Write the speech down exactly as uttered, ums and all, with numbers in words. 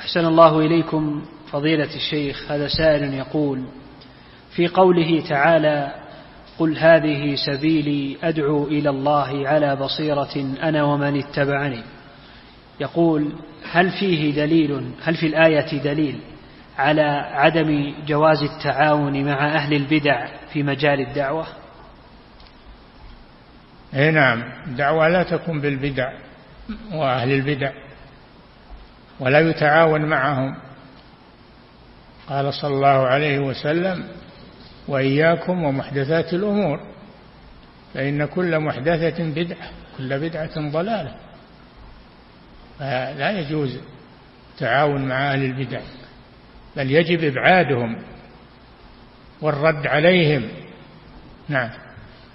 أحسن الله إليكم فضيلة الشيخ. هذا سائل يقول: في قوله تعالى: قل هذه سبيلي أدعو إلى الله على بصيرة أنا ومن اتبعني، يقول: هل فيه دليل هل في الآية دليل على عدم جواز التعاون مع أهل البدع في مجال الدعوة؟ اي نعم، الدعوة لا تكون بالبدع وأهل البدع، ولا يتعاون معهم. قال صلى الله عليه وسلم: وإياكم ومحدثات الأمور فإن كل محدثة بدعة كل بدعة ضلالة. لا يجوز التعاون مع أهل البدع، بل يجب إبعادهم والرد عليهم. نعم.